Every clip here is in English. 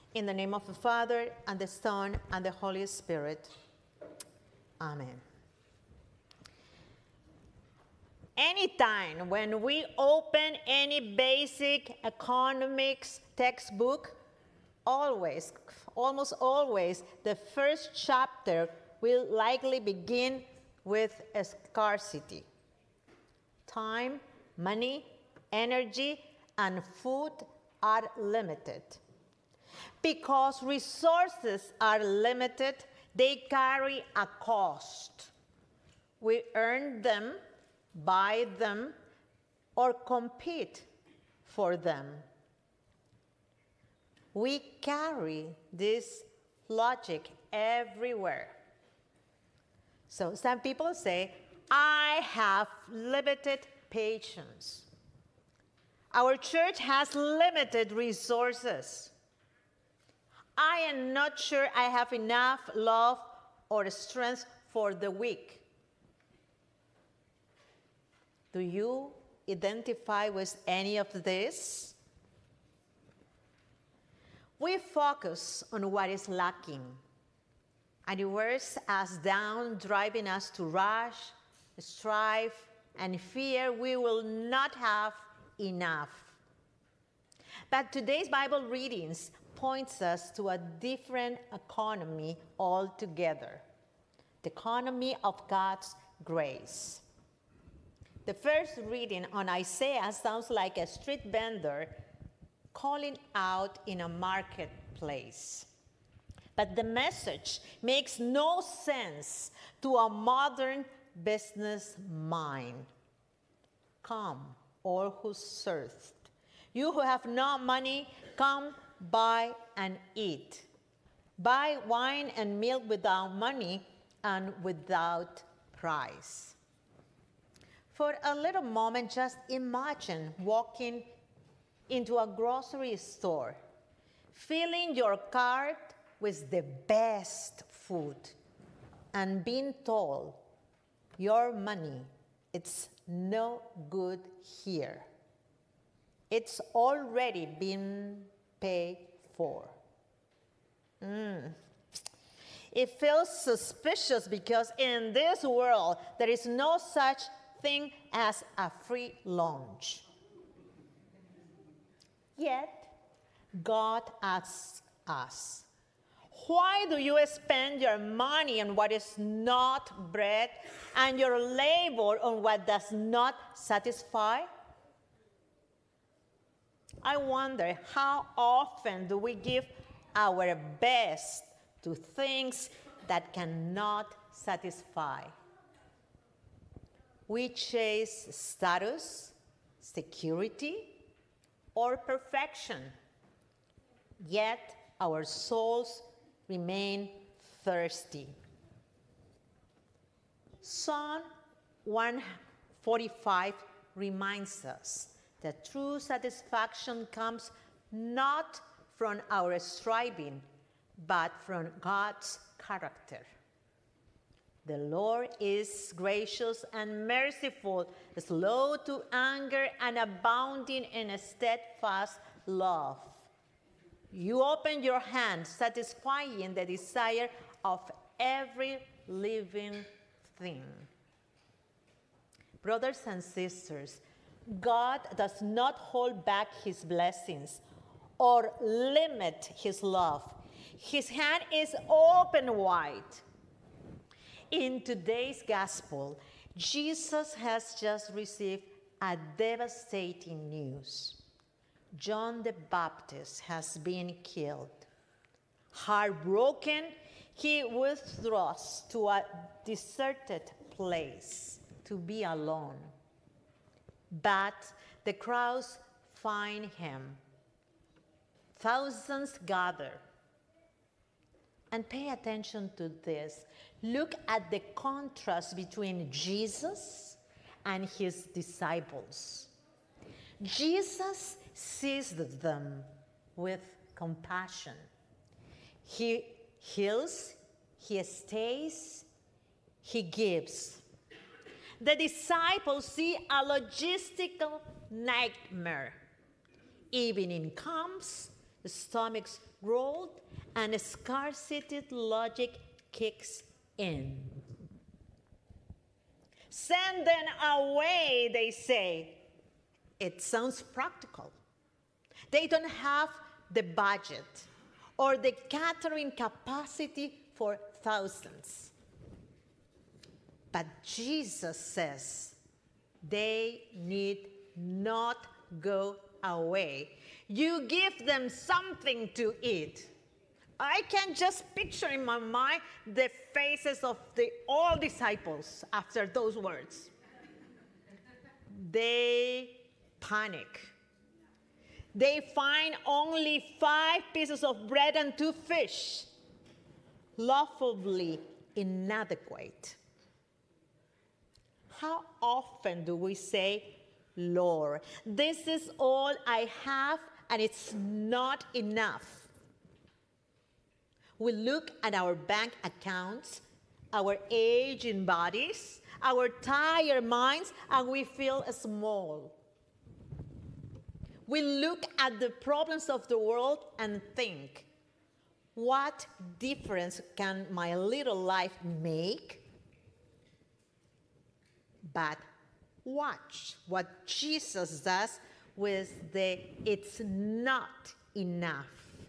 In the name of the Father, and the Son, and the Holy Spirit. Amen. Anytime when we open any basic economics textbook, almost always, the first chapter will likely begin with a scarcity. Time, money, energy, and food are limited. Because resources are limited, they carry a cost. We earn them, buy them, or compete for them. We carry this logic everywhere. So some people say, I have limited patience. Our church has limited resources. I am not sure I have enough love or strength for the weak. Do you identify with any of this? We focus on what is lacking, and it wears us down, driving us to rush, strive, and fear we will not have enough. But today's Bible readings points us to a different economy altogether, the economy of God's grace. The first reading on Isaiah sounds like a street vendor calling out in a marketplace. But the message makes no sense to a modern business mind. Come, all who thirst. You who have no money, come buy and eat. Buy wine and milk without money and without price. For a little moment, just imagine walking into a grocery store, filling your cart with the best food, and being told, your money, it's no good here. It's already been paid for. It feels suspicious because in this world, there is no such thing as a free lunch. Yet, God asks us, why do you spend your money on what is not bread and your labor on what does not satisfy? I wonder how often do we give our best to things that cannot satisfy? We chase status, security, or perfection, yet our souls remain thirsty. Psalm 145 reminds us that true satisfaction comes not from our striving, but from God's character. The Lord is gracious and merciful, slow to anger, and abounding in a steadfast love. You open your hand, satisfying the desire of every living thing. Brothers and sisters, God does not hold back his blessings or limit his love. His hand is open wide. In today's gospel, Jesus has just received a devastating news. John the Baptist has been killed. Heartbroken, he withdraws to a deserted place to be alone. But the crowds find him. Thousands gather. And pay attention to this. Look at the contrast between Jesus and his disciples. Jesus sees them with compassion. He heals, he stays, he gives. The disciples see a logistical nightmare. Evening comes, stomachs growled, and scarcity logic kicks in. Send them away, they say. It sounds practical. They don't have the budget or the catering capacity for thousands. But Jesus says they need not go away. You give them something to eat. I can just picture in my mind the faces of all disciples after those words. They panic. They find only 5 pieces of bread and 2 fish, laughably inadequate. How often do we say, Lord, this is all I have and it's not enough? We look at our bank accounts, our aging bodies, our tired minds, and we feel small. We look at the problems of the world and think, what difference can my little life make? But watch what Jesus does with the it's not enough.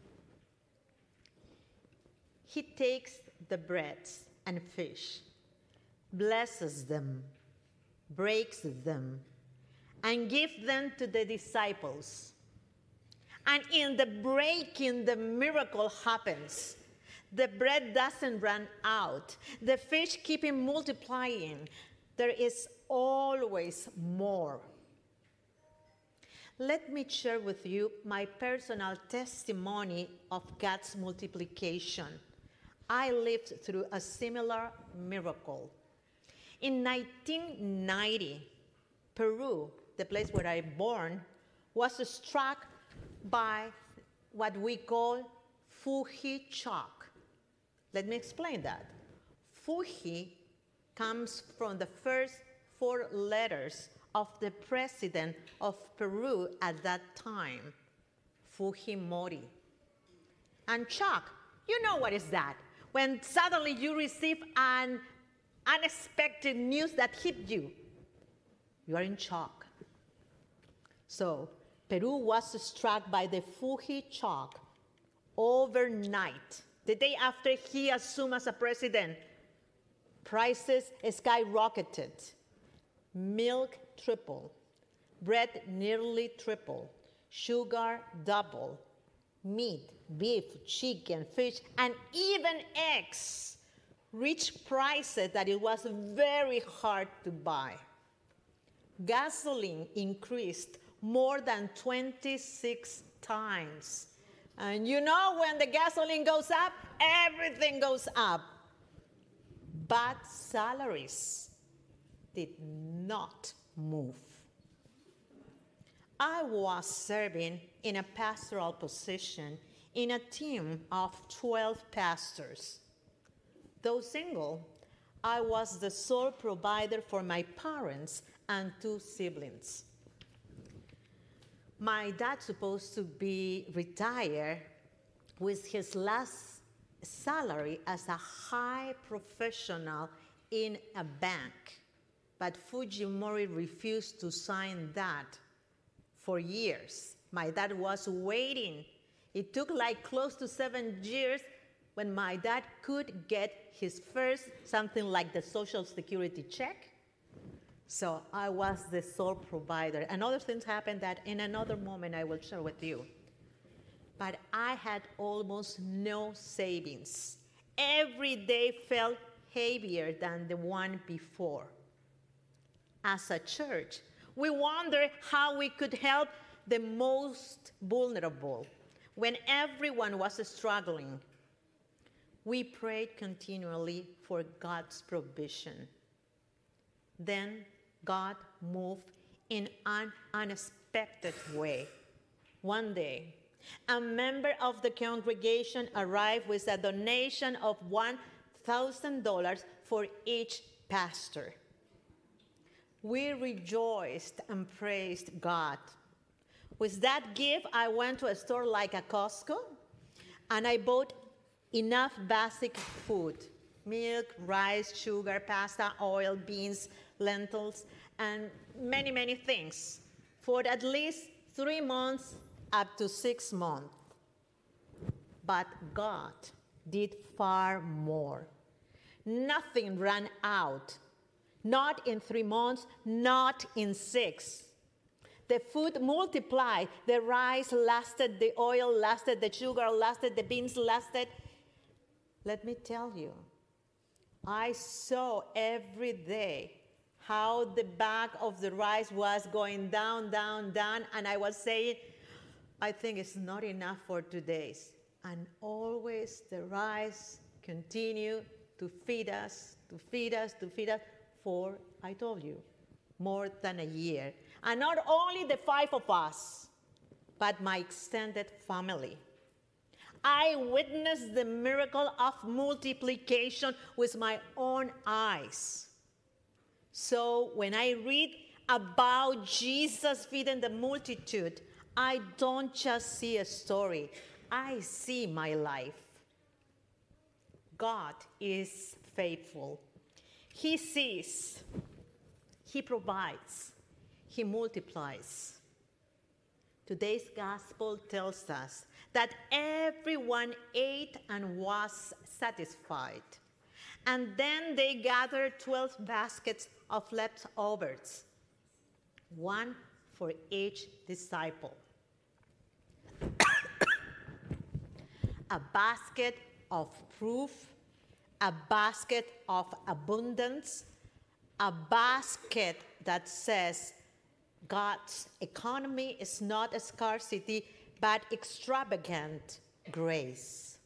He takes the breads and fish, blesses them, breaks them, and gives them to the disciples. And in the breaking, the miracle happens. The bread doesn't run out. The fish keep multiplying. There is always more. Let me share with you my personal testimony of God's multiplication. I lived through a similar miracle. In 1990, Peru, the place where I was born, was struck by what we call Fuji shock. Let me explain that. Fuji comes from the first 4 letters of the president of Peru at that time, Fujimori. And shock, you know what is that? When suddenly you receive an unexpected news that hit you, you are in shock. So Peru was struck by the Fuji shock overnight. The day after he assumed as a president, prices skyrocketed. Milk tripled, bread nearly tripled, sugar doubled, meat, beef, chicken, fish, and even eggs reached prices that it was very hard to buy. Gasoline increased more than 26 times. And you know, when the gasoline goes up, everything goes up. But salaries did not move. I was serving in a pastoral position in a team of 12 pastors. Though single, I was the sole provider for my parents and 2 siblings. My dad supposed to be retired with his last salary as a high professional in a bank. But Fujimori refused to sign that for years. My dad was waiting. It took like close to 7 years when my dad could get his first, something like the Social Security check. So I was the sole provider. And other things happened that in another moment I will share with you. But I had almost no savings. Every day felt heavier than the one before. As a church, we wondered how we could help the most vulnerable when everyone was struggling. We prayed continually for God's provision. Then God moved in an unexpected way. One day, a member of the congregation arrived with a donation of $1,000 for each pastor. We rejoiced and praised God. With that gift, I went to a store like a Costco, and I bought enough basic food: milk, rice, sugar, pasta, oil, beans, lentils, and many, many things for at least 3 months up to 6 months. But God did far more. Nothing ran out. Not in 3 months, not in 6. The food multiplied. The rice lasted, the oil lasted, the sugar lasted, the beans lasted. Let me tell you, I saw every day how the bag of the rice was going down, down, down, and I was saying, I think it's not enough for 2 days. And always the rice continued to feed us, to feed us, to feed us for, I told you, more than a year. And not only the 5 of us, but my extended family. I witnessed the miracle of multiplication with my own eyes. So when I read about Jesus feeding the multitude, I don't just see a story, I see my life. God is faithful. He sees, He provides, He multiplies. Today's gospel tells us that everyone ate and was satisfied. And then they gathered 12 baskets of leftovers, one for each disciple. A basket of proof, a basket of abundance, a basket that says God's economy is not a scarcity, but extravagant grace.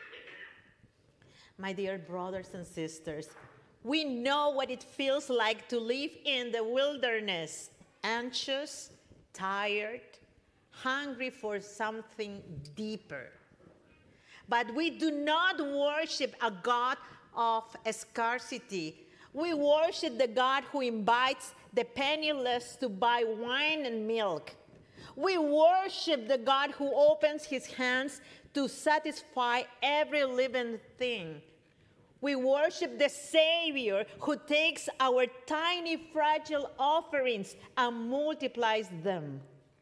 My dear brothers and sisters, we know what it feels like to live in the wilderness, anxious, tired, hungry for something deeper. But we do not worship a God of scarcity. We worship the God who invites the penniless to buy wine and milk. We worship the God who opens his hands to satisfy every living thing. We worship the Savior who takes our tiny, fragile offerings and multiplies them.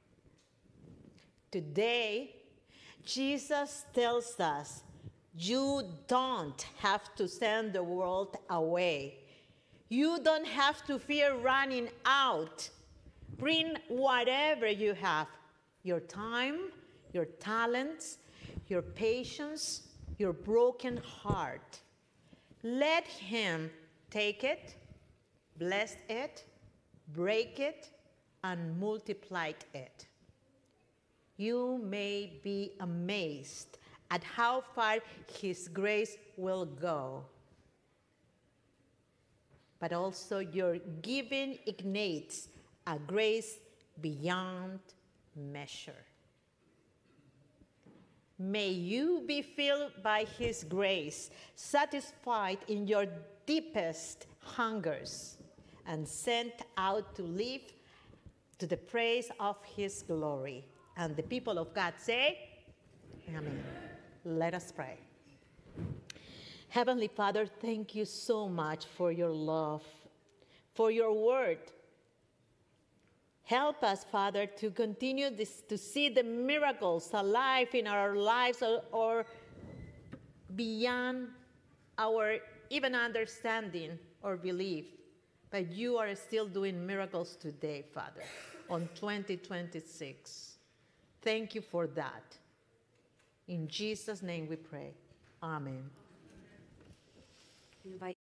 Today, Jesus tells us, you don't have to send the world away. You don't have to fear running out. Bring whatever you have, your time, your talents, your patience, your broken heart. Let him take it, bless it, break it, and multiply it. You may be amazed at how far his grace will go. But also your giving ignites a grace beyond measure. May you be filled by his grace, satisfied in your deepest hungers, and sent out to live to the praise of his glory. And the people of God say, Amen. Let us pray. Heavenly Father, thank you so much for your love, for your word. Help us, Father, to continue to see the miracles alive in our lives or beyond our even understanding or belief. But you are still doing miracles today, Father, on 2026. Thank you for that. In Jesus' name we pray. Amen. Invite